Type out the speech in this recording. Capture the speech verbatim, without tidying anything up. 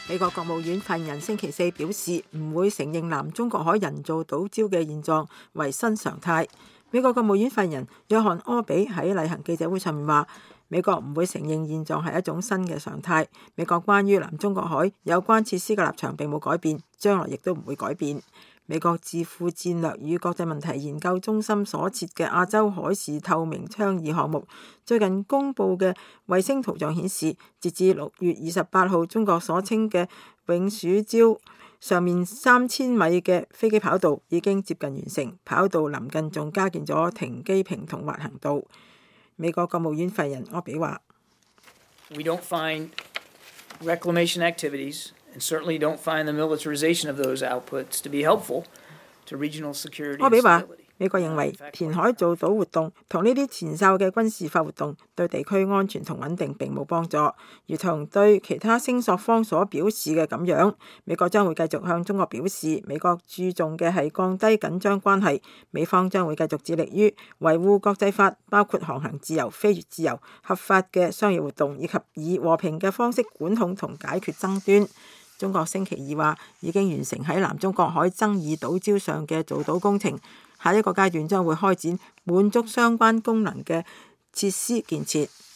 美國國務院發言人星期四表示，唔會承認南中國海人造島礁嘅現狀為新常態。美國國務院發言人約翰柯比喺例行記者會上面話，美國唔會承認現狀係一種新嘅常態。美國關於南中國海有關設施嘅立場並冇改變，將來亦都唔會改變。美國智庫戰略與國際問題研究中心所設嘅亞洲海事透明倡議項目最近公布嘅衛星圖像顯示，截至六月二十八號，中國所稱嘅永暑礁上面三千米嘅飛機跑道已經接近完成，跑道臨近仲加建咗停機坪同滑行道。美國國務院發言人柯比話 ：We don't find reclamation activities and certainly don't find the militarization of those outputs to be helpful to regional security and stability. 柯比話：美國認為填海造島活動同呢啲前哨嘅軍事化活動對地區安全同穩定並冇幫助，如同對其他聲索方所表示嘅咁樣。美國將會繼續向中國表示，美國注重嘅係降低緊張關係，美方將會繼續致力於維護國際法，包括航行自由、飛越自由、合法嘅商業活動，以及以和平嘅方式管控同解決爭端。中國星期二話已經完成喺南中國海爭議島礁上嘅造島工程，下一個階段將會開展滿足相關功能嘅設施建設。